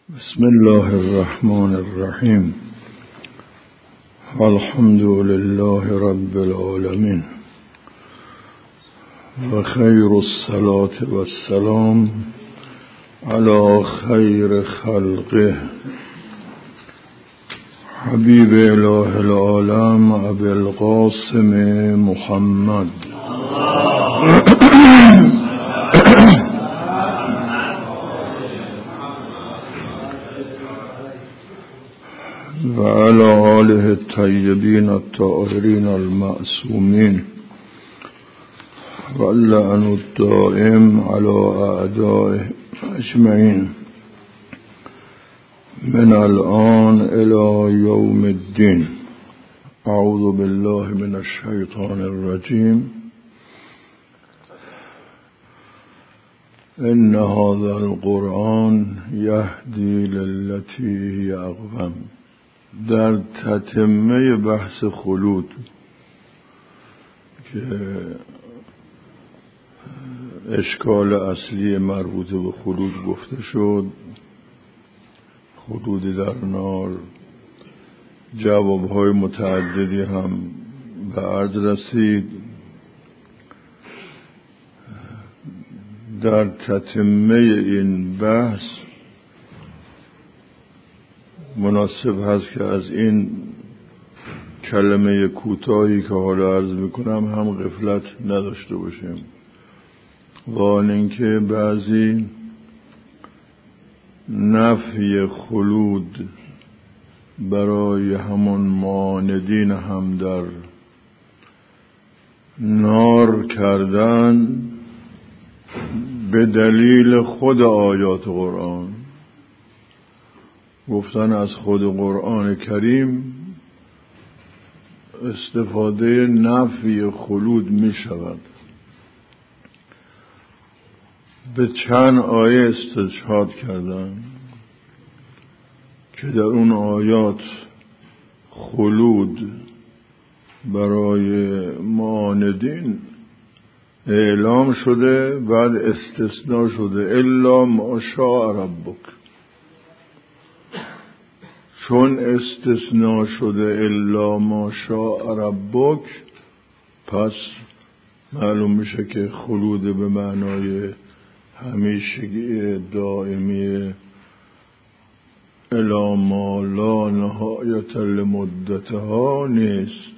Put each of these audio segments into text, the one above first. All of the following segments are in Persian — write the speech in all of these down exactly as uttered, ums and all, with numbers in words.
بسم الله الرحمن الرحیم. الحمد لله رب العالمین و خیر الصلاة و السلام علی خیر خلقه حبیب اله العالم ابی القاسم محمد و علی آله الطیبین الطاهرین المعصومین و اللعن الدائم علی اعدائهم اجمعین من الآن الی یوم الدین. اعوذ بالله من الشیطان الرجیم. ان هذا القرآن یهدی للتی هی اقوم. در تتمه بحث خلود که اشکال اصلی مربوط به خلود گفته شد، خلود در نار، جوابهای متعددی هم به عرض رسید. در تتمه این بحث مناسب هست که از این کلمه کوتاهی که حالا عرض میکنم هم غفلت نداشته باشیم، و آن اینکه بعضی نفی خلود برای همون معاندین هم در نار کردن به دلیل خود آیات قرآن. گفتن از خود قرآن کریم استفاده نفی خلود می شود. به چند آیه استشهاد کردن که در اون آیات خلود برای معاندین اعلام شده، بعد استثناء شده الا ما شاء ربک. چون استثناء شده الا ما شاء ربک، پس معلوم میشه که خلود به معنای همیشگی دائمی الا ما لا نهایت لمدتها نیست.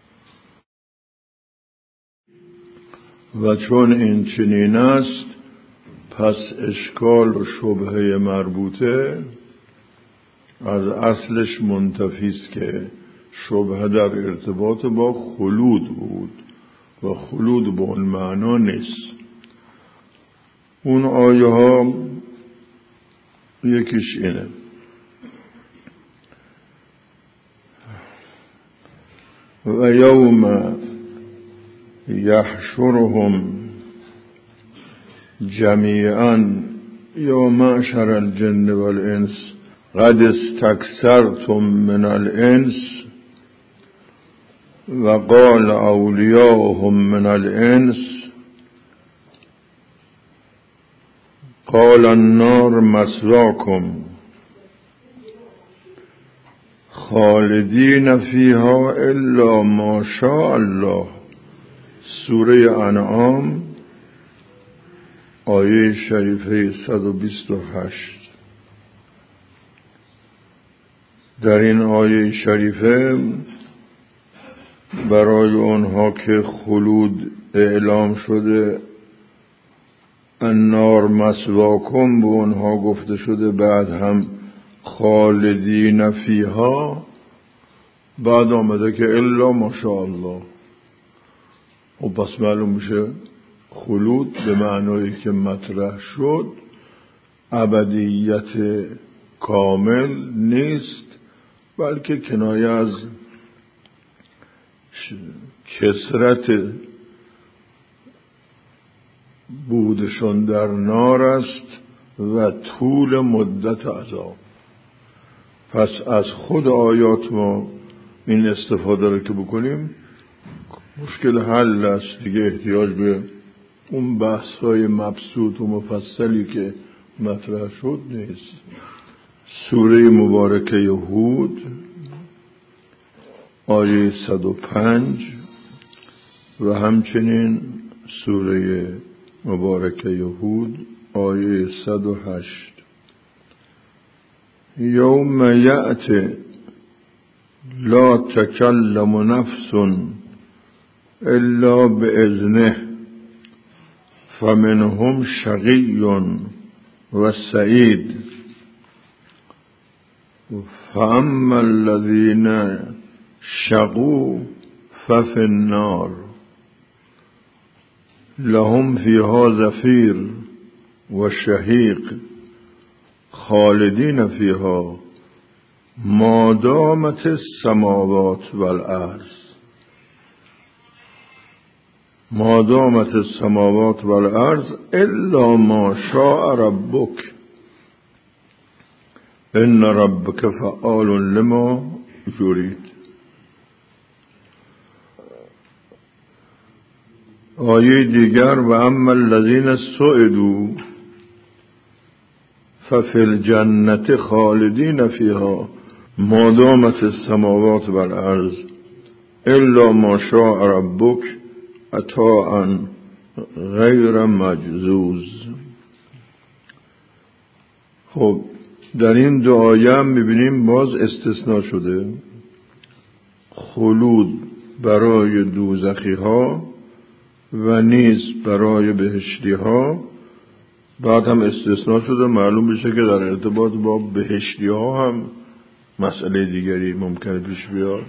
و چون این چنین است، پس اشکال و شبهه مربوطه از اصلش منتفی است که شبهه در ارتباط با خلود بود و خلود به اون معنا نیست. اون آیه ها یکیش اینه: و یوم یحشرهم جمیعا یا معشر الجن والانس قد استکثرتم من الانس و قال اولیاءهم من الانس قال النار مثواکم خالدین فیها الا ما شاء الله. سوره انعام آیه شریفه صد و بیست و هشت. در این آیه شریفه برای اونها که خلود اعلام شده النار مثواکم به اونها گفته شده، بعد هم خالدین فیها، بعد آمده که الا ماشاءالله. و پس معلوم میشه خلود به معنایی که مطرح شد ابدیت کامل نیست، بلکه کنایه از کثرت بودشون در نار است و طول مدت عذاب. پس از خود آیات ما این استفاده رو که بکنیم مشکل حل است دیگه. احتیاج به اون بحث های مبسوط و مفصلی که مطرح شد نیست. سوره مبارکه هود آیه صد و پنج و همچنین سوره مبارکه هود آیه صد و هشت. یوم یأتی لا تکلم نفس الا بإذنه فمنهم شقی و سعید فاما الذین شقوا ففی النار لهم فیها زفیر و شهیق خالدین فیها ما دامت السماوات والارض ما دامت السماوات والارض الا ما شاء ربک ان ربک فعال لما یرید. آیه دیگر و اما الذین سعدوا ففی الجنة خالدین فیها ما دامت السماوات والارض الا ما شاء ربک عطاء غیر مجذوذ. خب در این دو آیه هم میبینیم باز استثناء شده، خلود برای دوزخی ها و نیز برای بهشتی ها. بعد هم استثناء شده معلوم بشه که در ارتباط با بهشتی ها هم مسئله دیگری ممکنه پیش بیاد.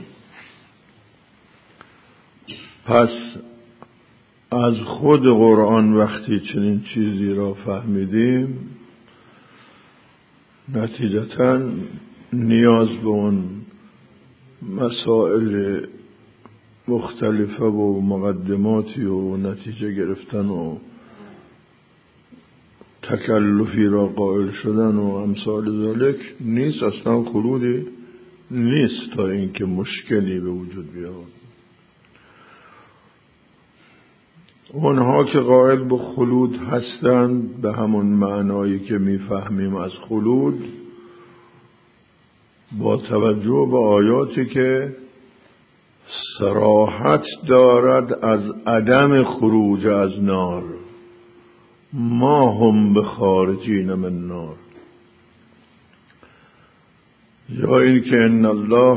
پس از خود قرآن وقتی چنین چیزی را فهمیدیم نتیجتاً نیاز به اون مسائل مختلفه و مقدماتی و نتیجه گرفتن و تکلفی را قائل شدن و امثال ذالک نیست. اصلا خلودی نیست تا اینکه مشکلی به وجود بیاد. اونها که قائل به خلود هستند به همون معنایی که میفهمیم از خلود، با توجه به آیاتی که صراحت دارد از عدم خروج از نار، ما هم بخارجین من نار، یا این که ان الله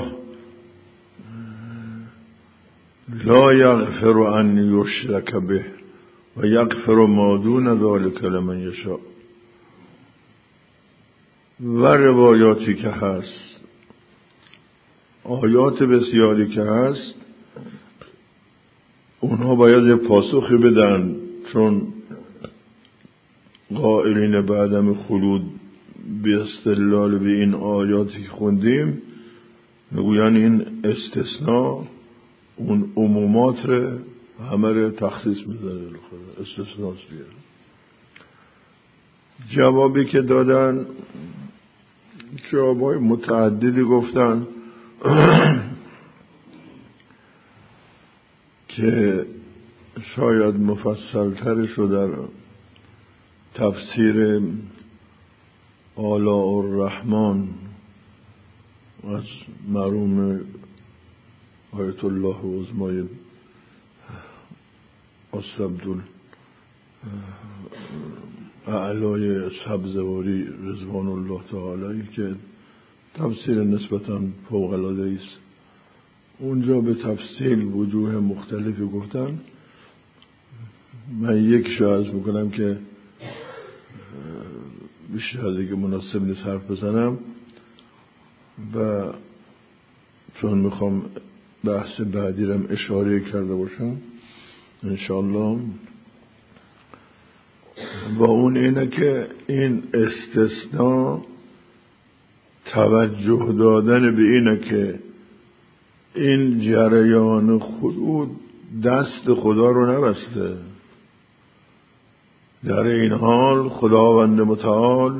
لا یغفر ان یشرک به و یغفر ما دون ذلک لمن یشاء، و روایاتی که هست، آیات بسیاری که هست، اونها باید یه پاسخی بدن، چون قائلین به عدم خلود به استدلال به این آیاتی که خوندیم میگوین این استثناء اون عمومات رو همه رو تخصیص میذاره، استثناء بیاره. جوابی که دادن جوابای متعددی گفتن که شاید مفصل ترش رو در تفسیر آلاء الرحمن از مرحوم آیت الله عظمای عبدالله اعلای سبزواری رضوان الله تعالی که تفسیر نسبتاً فوق‌العاده است، اونجا به تفصیل وجوه مختلفی گفتن. من یک شایز میکنم که بیشتر دیگه مناسب نیست حرف بزنم و چون میخوام بحث بعدی رم اشاره کرده باشم انشاءالله، و اون اینه که این استثناء توجه دادن به اینه که این جریان خلود دست خدا رو نبسته. در این حال خداوند متعال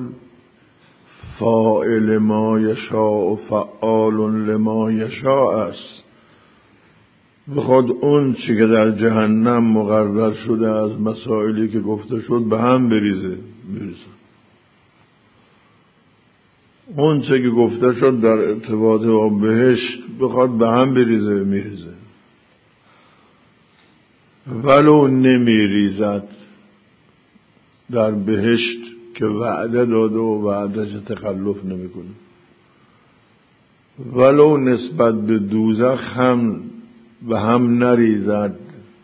فاعل ما یشاء و فعال لما یشاء است. بخواد اون چی که در جهنم مقرر شده از مسائلی که گفته شد به هم بریزه بریزه اون چه که گفته شد در ارتباط با بهشت بخواد به هم بریزه میریزه، ولو نمیریزد در بهشت که وعده داده و وعدش تخلف نمیکنه، ولو نسبت به دوزخ هم به هم نریزد،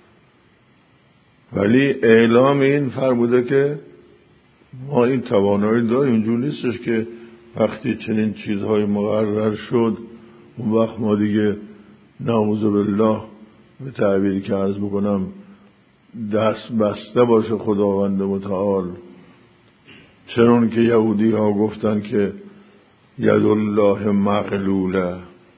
ولی اعلام این فرموده که ما این توانایی داریم. اینجور نیستش که وقتی چنین چیزهای مقرر شد اون وقت ما دیگه نعوذ بالله به تعبیری که عرض بکنم دست بسته باشه خداوند متعال. چنون که یهودی ها گفتن که ید الله مغلوله،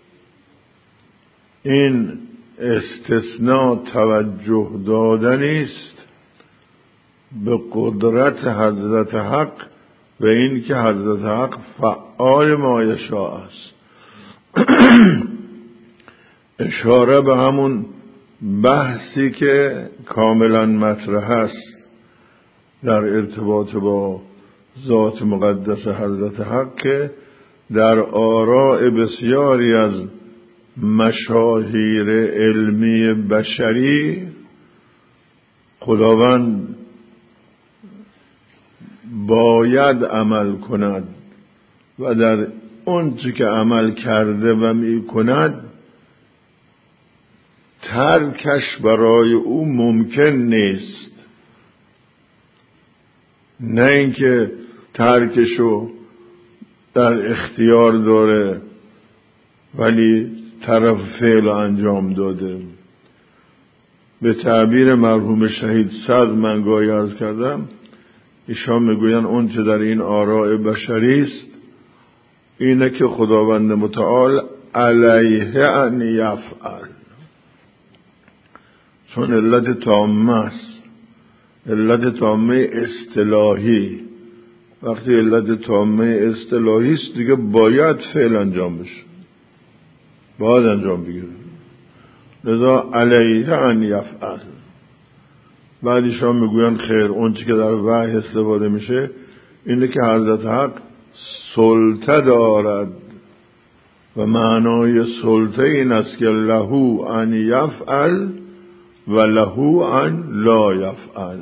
این استثناء توجه دادنی است به قدرت حضرت حق و این که حضرت حق فعال ما یشاء است. اشاره به همون بحثی که کاملا مطرح است در ارتباط با ذات مقدس حضرت حق که در آراء بسیاری از مشاهیر علمی بشری خداوند باید عمل کند و در اون چی که عمل کرده و می کند ترکش برای او ممکن نیست. نه اینکه ترکشو در اختیار داره ولی طرف فعل انجام داده. به تعبیر مرحوم شهید صدر من گاهی عرض کردم، ایشان میگوین اون چه در این آراء بشری است اینه که خداوند متعال علیه ان یفعل، چون علت تامه است، علت تامه اصطلاحی. وقتی علت تامه اصطلاحی است دیگه باید فعل انجام بشه، باید انجام بگیره. لذا علیه ان یفعل. بعد ایشان میگوین خیر اون چی که در وحی استفاده میشه اینه که حضرت حق سلطه دارد و معنای سلطه این است که لهو ان یفعل و لهو ان لا یفعل.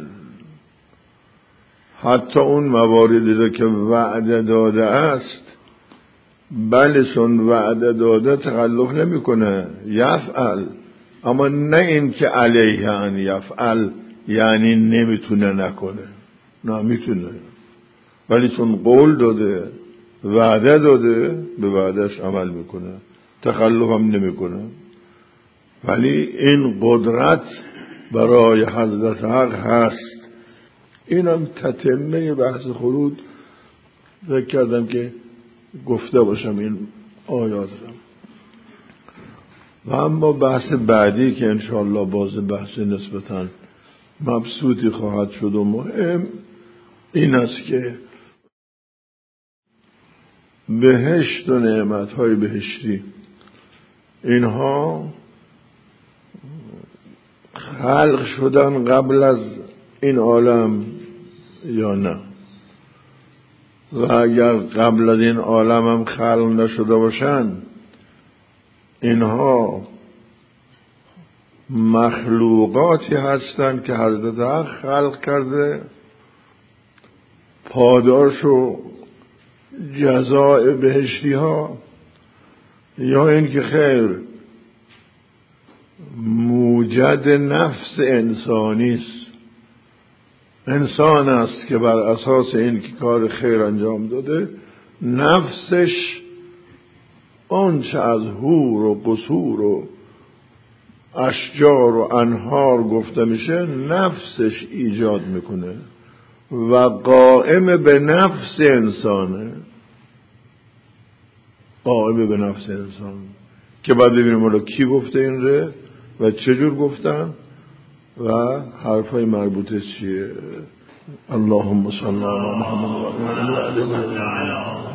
حتی اون مواردی که وعده داده است بله چون وعده داده تخلف نمی کنه یفعل، اما نه این که علیه ان یفعل یعنی نمیتونه نکنه، نه میتونه، ولی چون قول داده وعده داده به وعدش عمل میکنه، تخلف هم نمیکنه. ولی این قدرت برای حضرت حق هست. اینم تتمه بحث خلود فکر کردم که گفته باشم این آیات را. و اما بحث بعدی که انشاءالله باز بحث نسبتاً مبسوطی خواهد شد و مهم این است که بهشت و نعمت‌های بهشتی اینها خلق شدن قبل از این عالم یا نه؟ و اگر قبل از این عالم هم خلق نشده باشن اینها مخلوقاتی هستند که حضرت حق خلق کرده، پاداش و جزاء بهشتی ها، یا این که خیر موجد نفس انسانی است. انسان است که بر اساس این که کار خیر انجام داده نفسش آنچه از حور و قصور و اشجار و انهار گفته میشه نفسش ایجاد میکنه و قائم به نفس انسانه، قائم به نفس انسان که بعد ببینیم اولا کی گفته این ره و چجور گفتن و حرفای مربوطه چیه. اللهم صل علی محمد و علی آله